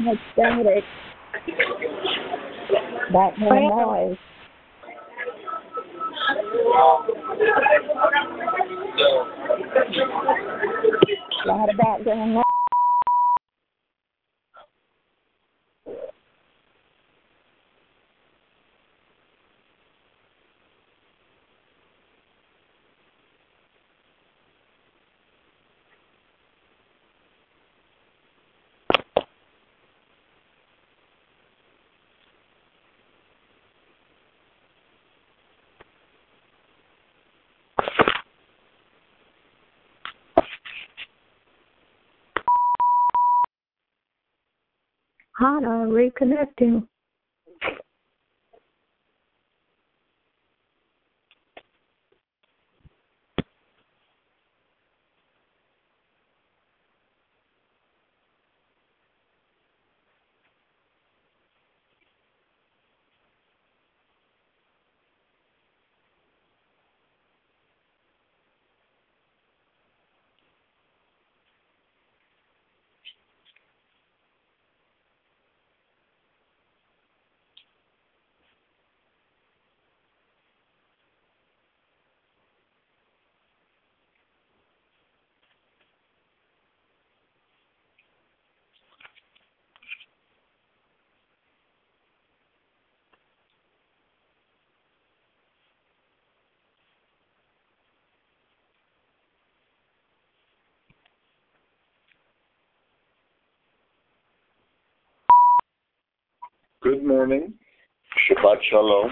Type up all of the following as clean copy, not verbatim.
much static. Background noise. A lot of background noise. Hana, reconnecting. Good morning. Shabbat Shalom.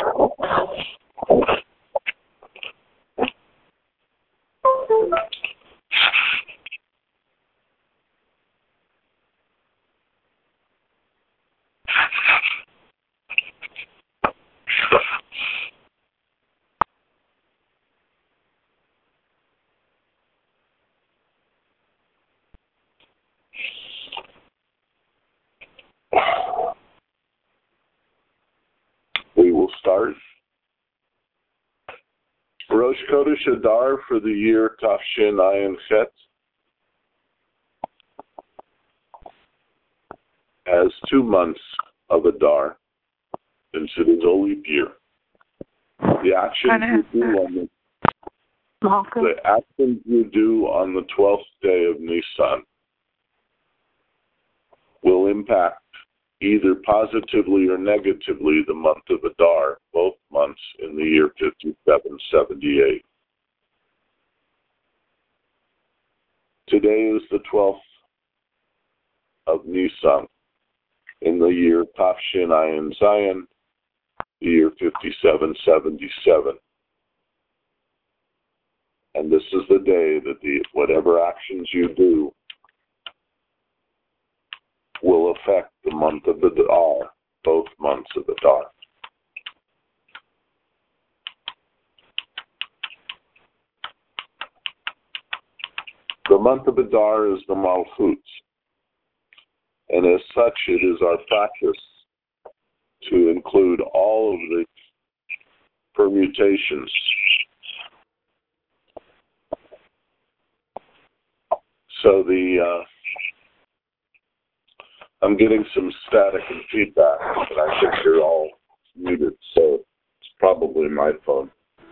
We will start. Rosh Chodesh Adar for the year Tafshin Ayin Chet has 2 months of Adar, since it is a leap year. The actions you do on the 12th day of Nisan will impact either positively or negatively the month of Adar, both months in the year 5778. Today is the 12th of Nisan in the year Tafshin Ayin Zayin, the year 5777. And this is the day that whatever actions you do will affect the month of Adar, both months of Adar. The month of Adar is the Malchut, and as such it is our practice to include all of the permutations. So I'm getting some static and feedback, but I think you're all muted, so it's probably my phone.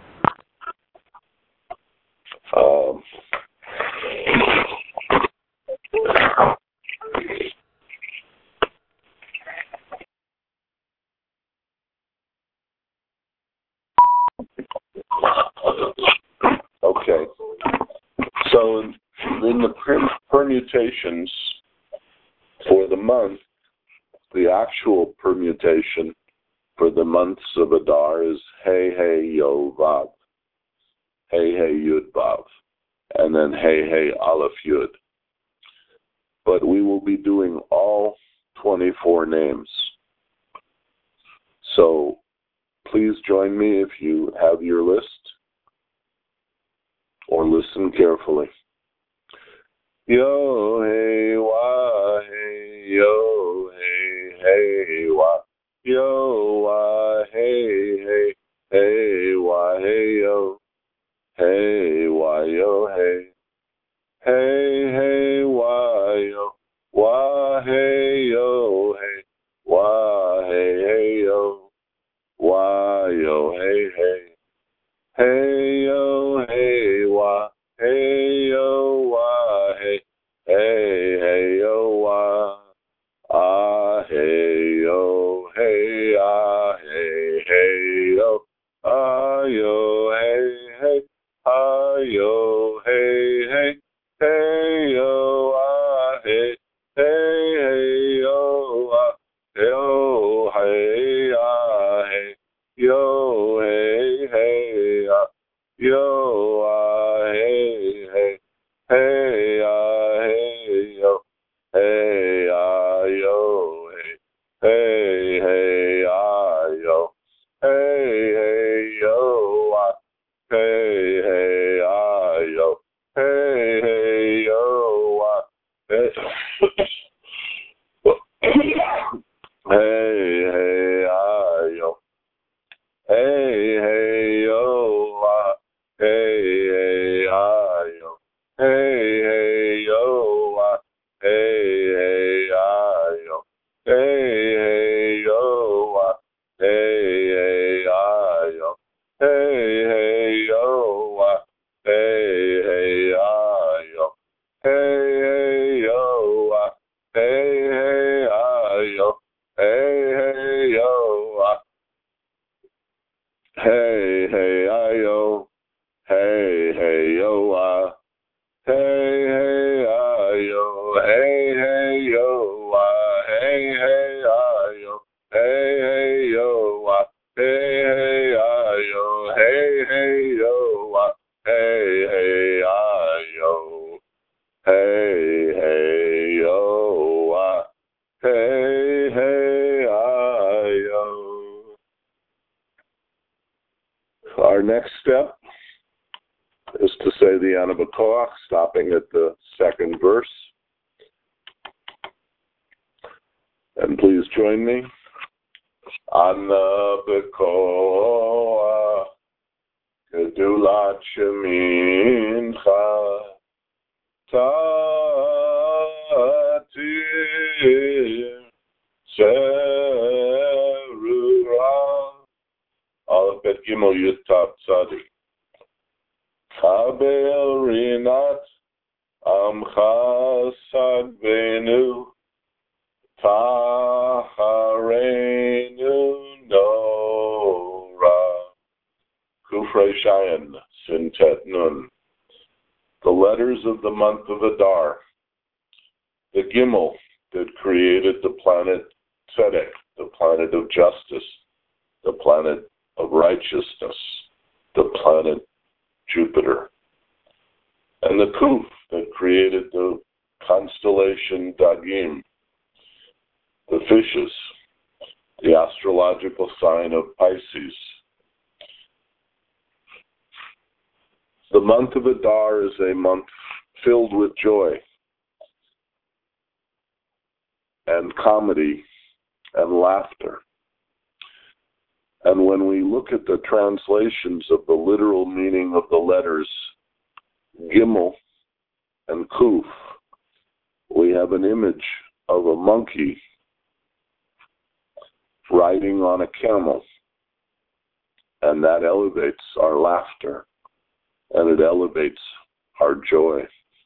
Okay. So in the permutations for the month, the actual permutation for the months of Adar is Hey Hey Yo Vav, Hey Hey Yud Vav, and then Hey Hey Aleph Yud. But we will be doing all 24 names. So please join me if you have your list, or listen carefully. Yo hey wa hey yo hey hey wa yo wa hey hey hey wa hey yo hey hey hey wa yo hey yo hey yo, hey wa, hey yo, wa, hey, hey, hey yo, wa, ah, hey yo, hey, ah, hey, hey yo, ah, yo, hey, hey, ah, yo, hey, hey, hey yo, ah, hey, hey, hey yo, ah, yo, hey, ah, hey, yo, hey, hey, ah, yo, ah, hey, hey, hey, ah, hey, yo, hey, ah, yo, hey, hey, hey, ah, yo, hey, hey, yo, ah, hey, hey, ah, yo, hey, hey, yo, ah, hey, hey, hey, ah, yo. Hey, hey, yo, ah, hey, hey, ah, yo. Hey, hey, yo, ah, hey, hey, ah, yo. Hey, hey, yo, ah, hey, hey, ah, yo. Hey, hey, yo, ah, hey, hey, ah, yo. Hey, hey, yo, ah, hey, hey, ah, yo. Hey, hey, yo, ah. Hey, hey, I-yo. Hey, hey, yo, hey, hey, I-yo. Hey, hey, yo, hey, hey, I-yo. Hey, hey, yo, hey, hey, I-yo. Hey, hey, yo, hey, hey, I-yo. Hey, hey, yo, hey, hey, I-yo. Our next step is to say the Ana B'Koach, stopping at the second verse. And please join me. Ana B'Koach, Gedulat Shemincha, Tatir, Serura, Aleph Bet Gimel Yud Tav Tzadi. Chabel Rinat Amcha Sagvenu Taharenu Nora Kufrei Shayin Sintet Nun. The letters of the month of Adar. The Gimel that created the planet Tzedek, the planet of justice, the planet of righteousness, the planet Jupiter. And the Kuf that created the constellation Dagim, the fishes, the astrological sign of Pisces. The month of Adar is a month filled with joy and comedy and laughter. And when we look at the translations of the literal meaning of the letters Gimel and Kuf, we have an image of a monkey riding on a camel. And that elevates our laughter, and it elevates our joy.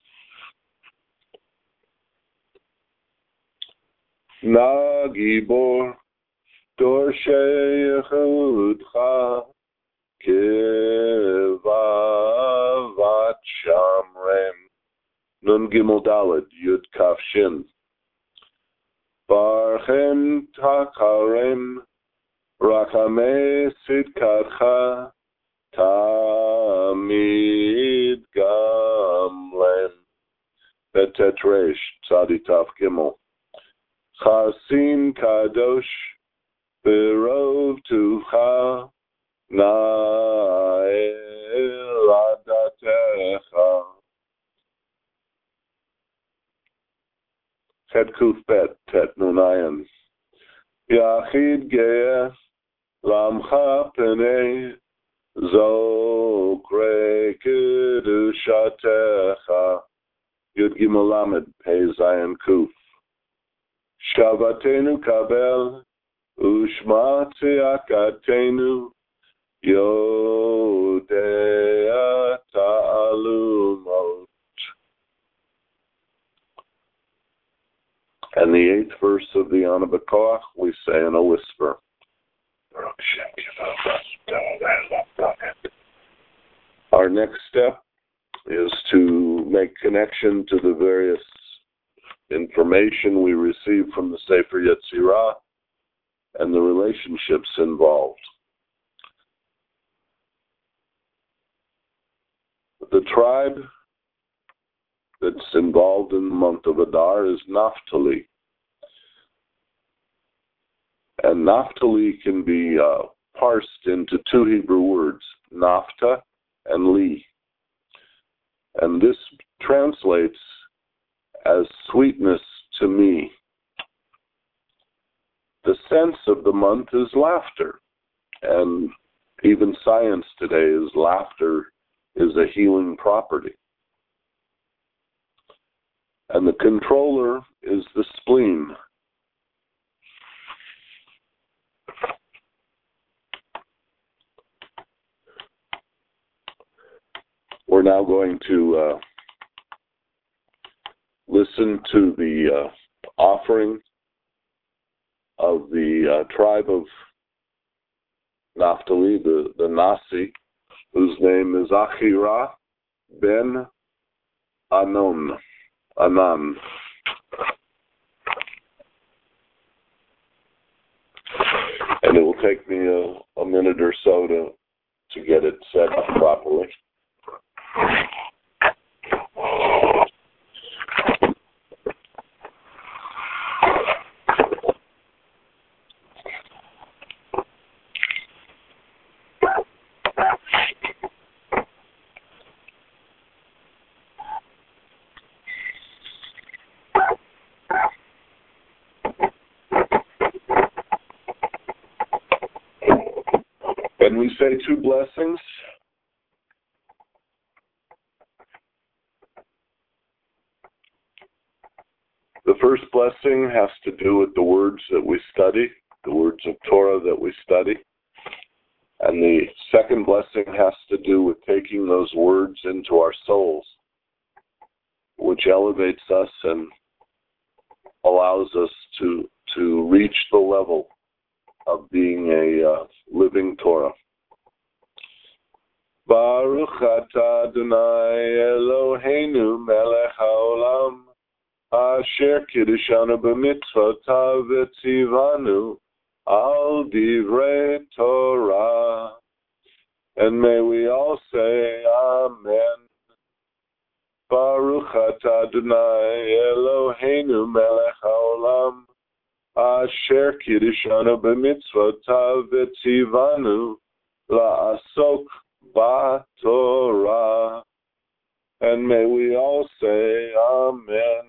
Na Gibor Dorshei Yechudcha Kivavat Shamrem Nun Gimel Daled Yud Kaf Shin Barchem Takarem Rachamei Sidkatcha Tamid Gamlem Betet Resh Tzadi Taf Gimel Chasin Kadosh Berov Tucha Na'eladatecha. Tet Kuf Bet Tet Nunayan Yachid Ge'eh Lamcha Penei Zokre Kedushatecha Yud Gimel Lamed Pei Zayin Kuf Shavatenu Kabel Ushma Tzedakatenu Yodea Ta'alumot. And the 8th verse of the Ana B'Koach we say in a whisper. Our next step is to make connection to the various information we receive from the Sefer Yetzirah and the relationships involved. The tribe that's involved in the month of Adar is Naphtali. And Naphtali can be parsed into 2 Hebrew words, Naphtha and Li. And this translates as sweetness to me. The sense of the month is laughter. And even science today is laughter is a healing property. And the controller is the spleen. We're now going to listen to the offering of the tribe of Naphtali, the Nasi, whose name is Achira ben Anan. And it will take me a minute or so to get it set up properly. When we say 2 blessings, the first blessing has to do with the words that we study, the words of Torah that we study. And the second blessing has to do with taking those words into our souls, which elevates us and allows us to reach the level of being a living Torah. Baruch atah Adonai Eloheinu melech haolam asher kiddushanu b'mitzvotav v'tzivanu al divrei Torah. And may we all say Amen. Baruch atah Adonai Eloheinu melech haolam asher kiddushanu b'mitzvotav v'tzivanu la'asok b'Torah. And may we all say Amen.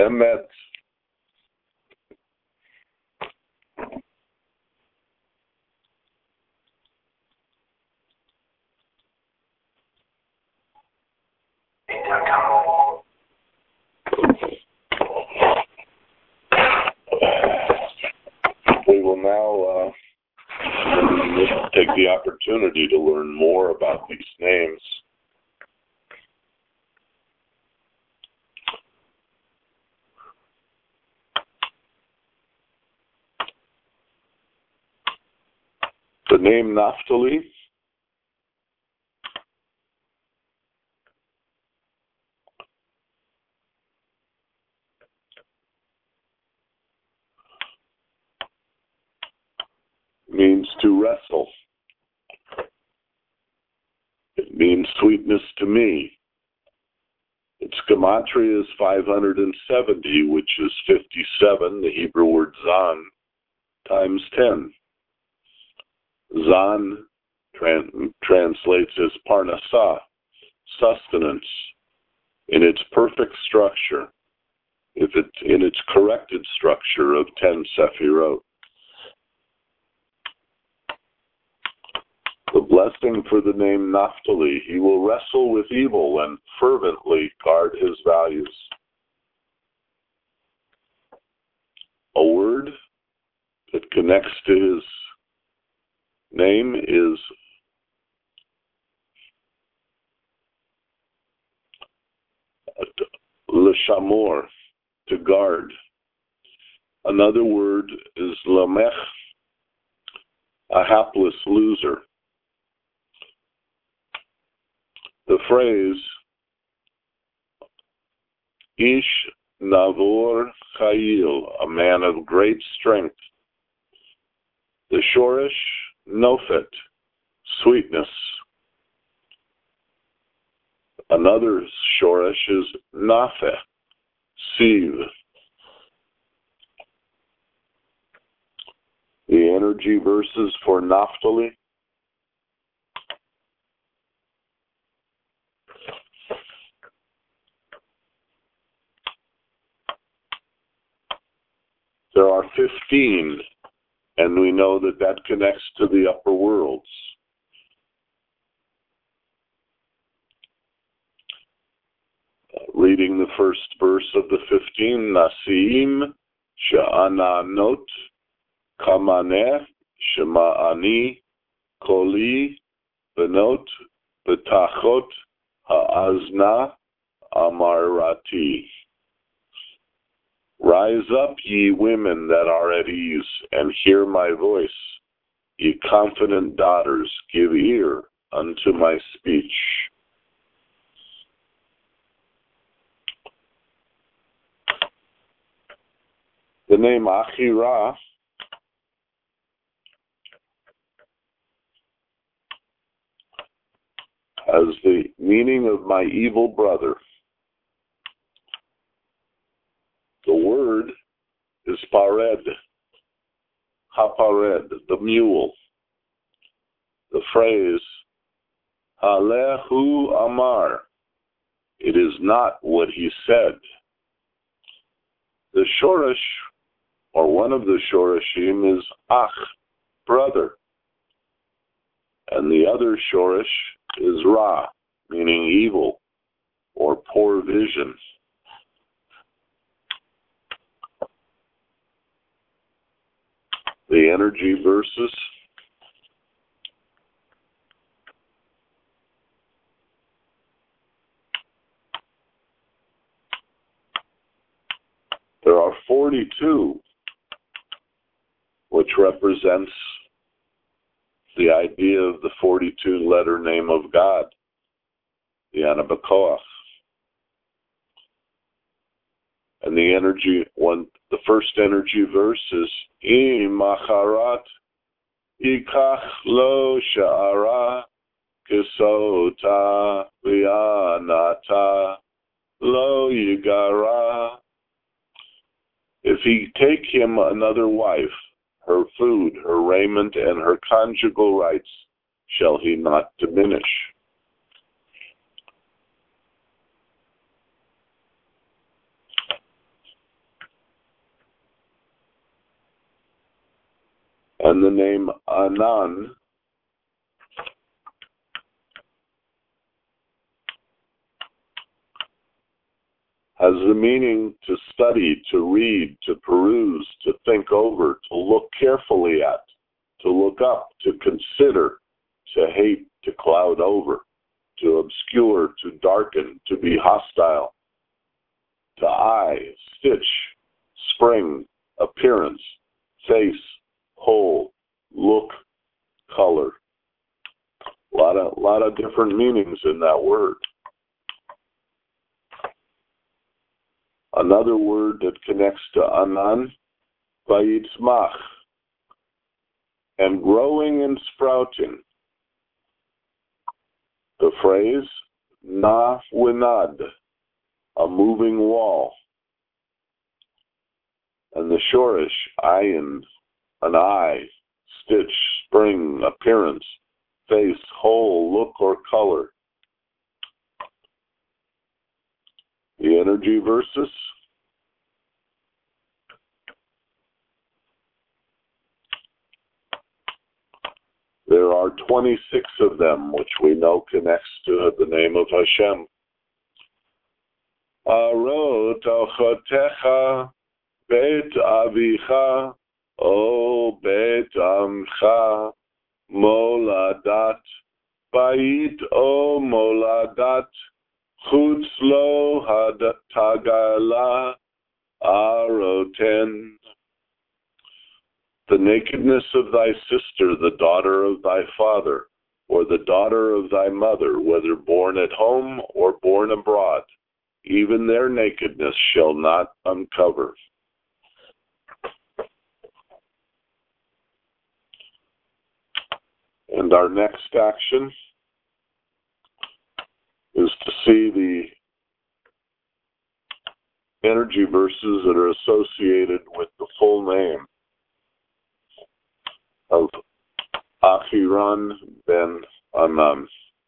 Emet. We will now take the opportunity to learn more about these names. The name Naphtali means to wrestle. It means sweetness to me. Its gematria is 570, which is 57, the Hebrew word zan, times 10. Zan translates as parnasah, sustenance, in its perfect structure, in its corrected structure of 10 sephirot. The blessing for the name Naphtali: he will wrestle with evil and fervently guard his values. A word that connects to his name is l'shamor, to guard. Another word is lamech, a hapless loser. The phrase Ish Navor Chayil, a man of great strength. The Shorish Nofet, sweetness. Another Shorish is Nafe, sieve. The energy verses for Naphtali: there are 15, and we know that that connects to the upper worlds. Reading the first verse of the 15, Nasiim Sha'ananot Kamaneh Shema'ani Koli Benot Betachot Ha'azna Amarati. Rise up, ye women that are at ease, and hear my voice. Ye confident daughters, give ear unto my speech. The name Achirah has the meaning of my evil brother. The word is pared, hapared, the mule. The phrase, Halehu Amar, it is not what he said. The Shorish, or one of the Shorishim, is Ach, brother. And the other Shorish is Ra, meaning evil or poor vision. The energy verses: there are 42, which represents the idea of the 42-letter name of God, the Anabakoach. And the energy the first energy verse is Imacharat Ikach lo sha'ara kisota v'yanata lo yigara. If he take him another wife, her food, her raiment, and her conjugal rights shall he not diminish. And the name Anan has the meaning to study, to read, to peruse, to think over, to look carefully at, to look up, to consider, to hate, to cloud over, to obscure, to darken, to be hostile, to eye, stitch, spring, appearance, face, whole, look, color. A lot of different meanings in that word. Another word that connects to Anan, Vayitzmach, and growing and sprouting. The phrase, Na Winad, a moving wall. And the Shorish, Ayin, an eye, stitch, spring, appearance, face, whole, look, or color. The energy verses. There are 26 of them, which we know connects to the name of Hashem. Arot achotecha bet avicha o bet amcha moladat bait o moladat chutz lo hadtagala aroten. The nakedness of thy sister, the daughter of thy father, or the daughter of thy mother, whether born at home or born abroad, even their nakedness shall not uncover. And our next action is to see the energy verses that are associated with the full name of Achiran ben Anan,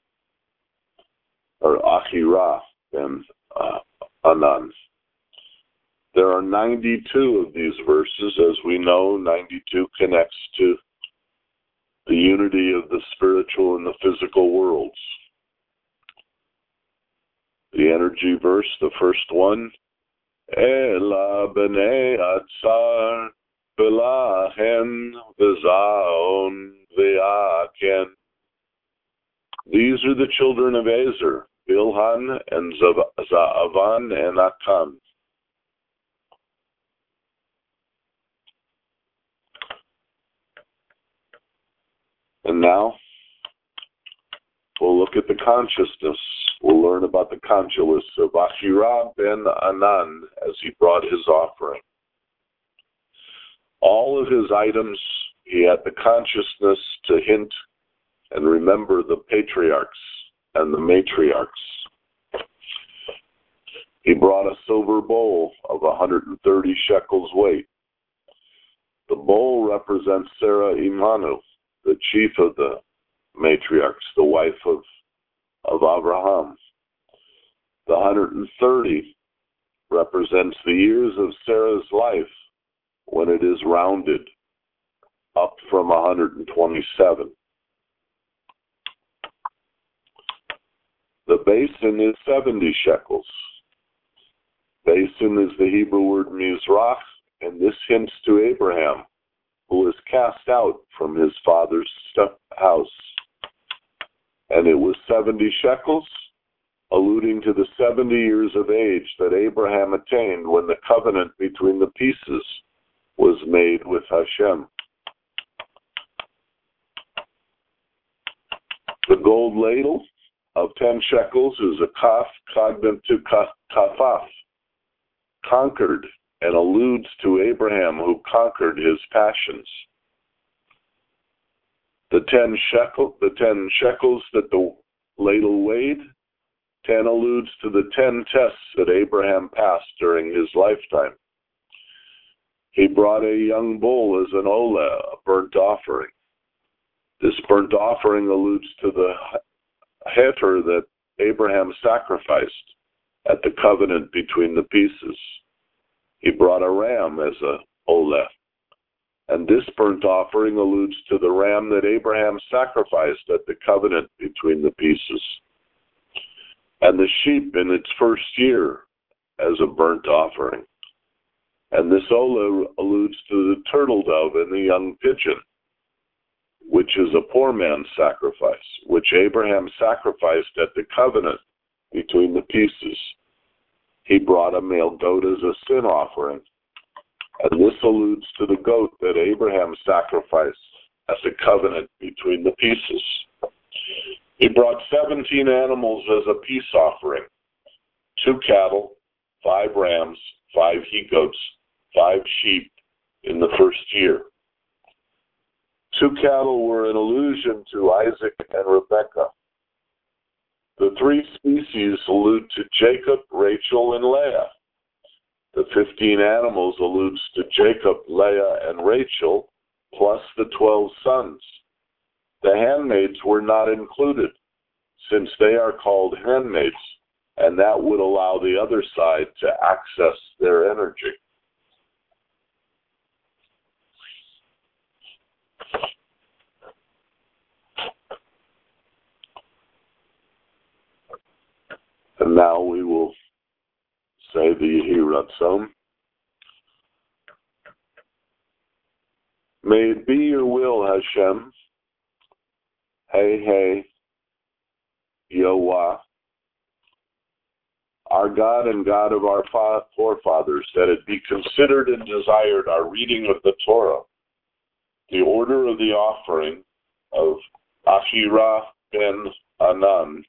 or Achirah ben Anan. There are 92 of these verses. As we know, 92 connects to the unity of the spiritual and the physical worlds. The energy verse, the first one, Ela b'nei atzar Belahen v'zaon v'aken. These are the children of Ezer, Bilhan and Zaavan and Akan. And now we'll look at the consciousness. We'll learn about the consciousness of Achirah ben Anan as he brought his offering. All of his items, he had the consciousness to hint and remember the patriarchs and the matriarchs. He brought a silver bowl of 130 shekels weight. The bowl represents Sarah Imanu, the chief of the matriarchs, the wife of Abraham. The 130 represents the years of Sarah's life when it is rounded up from 127. The basin is 70 shekels. Basin is the Hebrew word mizrach, and this hints to Abraham, who was cast out from his father's house. And it was 70 shekels, alluding to the 70 years of age that Abraham attained when the covenant between the pieces was made with Hashem. The gold ladle of 10 shekels is a kaf, cognate to kafaf, conquered, and alludes to Abraham who conquered his passions. The 10 shekels that the ladle weighed, 10 alludes to the 10 tests that Abraham passed during his lifetime. He brought a young bull as an olah, a burnt offering. This burnt offering alludes to the heter that Abraham sacrificed at the covenant between the pieces. He brought a ram as an olah. And this burnt offering alludes to the ram that Abraham sacrificed at the covenant between the pieces, and the sheep in its first year as a burnt offering. And this ola alludes to the turtle dove and the young pigeon, which is a poor man's sacrifice, which Abraham sacrificed at the covenant between the pieces. He brought a male goat as a sin offering. And this alludes to the goat that Abraham sacrificed at the covenant between the pieces. He brought 17 animals as a peace offering, 2 cattle, 5 rams, 5 he-goats, 5 sheep in the first year. 2 cattle were an allusion to Isaac and Rebekah. The 3 species allude to Jacob, Rachel, and Leah. The 15 animals alludes to Jacob, Leah, and Rachel, plus the 12 sons. The handmaids were not included, since they are called handmaids, and that would allow the other side to access their energy. And now we will say the Yehi Ratzon. May it be your will, Hashem, Hey, Yahweh, our God and God of our forefathers, that it be considered and desired our reading of the Torah, the order of the offering of Ahira ben Anan,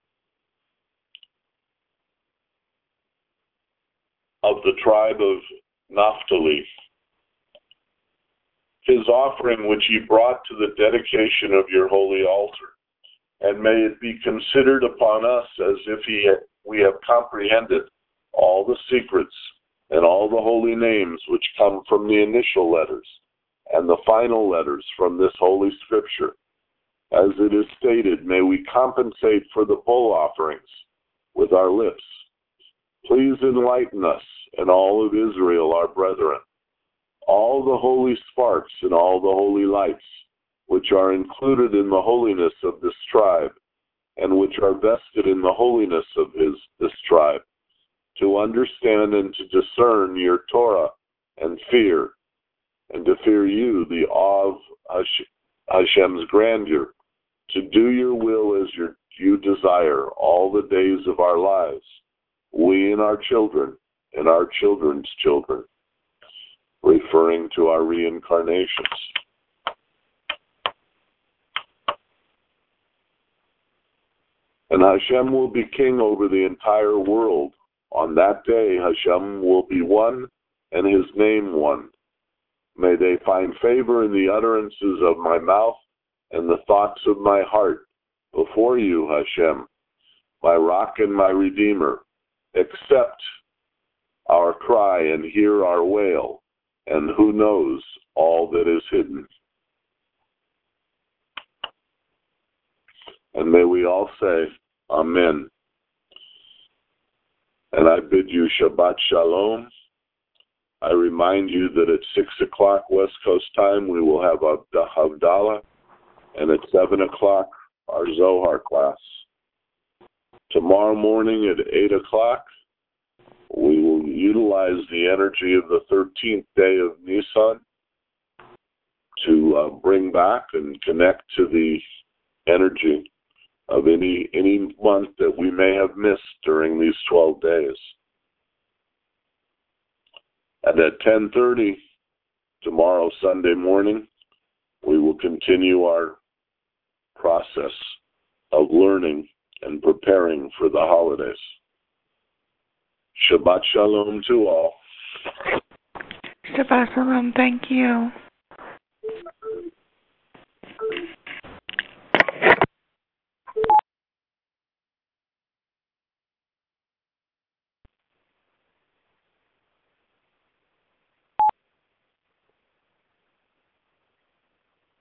of the tribe of Naphtali, his offering which he brought to the dedication of your holy altar. And may it be considered upon us as if we have comprehended all the secrets and all the holy names which come from the initial letters and the final letters from this holy scripture. As it is stated, may we compensate for the bull offerings with our lips. Please enlighten us and all of Israel, our brethren, all the holy sparks and all the holy lights, which are included in the holiness of this tribe, and which are vested in the holiness of this tribe, to understand and to discern your Torah and to fear you, the awe of Hashem's grandeur, to do your will as you desire all the days of our lives, we and our children and our children's children, referring to our reincarnations. And Hashem will be king over the entire world. On that day, Hashem will be one and his name one. May they find favor in the utterances of my mouth and the thoughts of my heart before you, Hashem, my rock and my redeemer. Accept our cry and hear our wail, and who knows all that is hidden. And may we all say, Amen. And I bid you Shabbat Shalom. I remind you that at 6 o'clock West Coast time, we will have a Havdalah, and at 7 o'clock, our Zohar class. Tomorrow morning at 8 o'clock, we will utilize the energy of the 13th day of Nisan to bring back and connect to the energy of any month that we may have missed during these 12 days. And at 10:30 tomorrow, Sunday morning, we will continue our process of learning and preparing for the holidays. Shabbat Shalom to all. Shabbat Shalom. Thank you.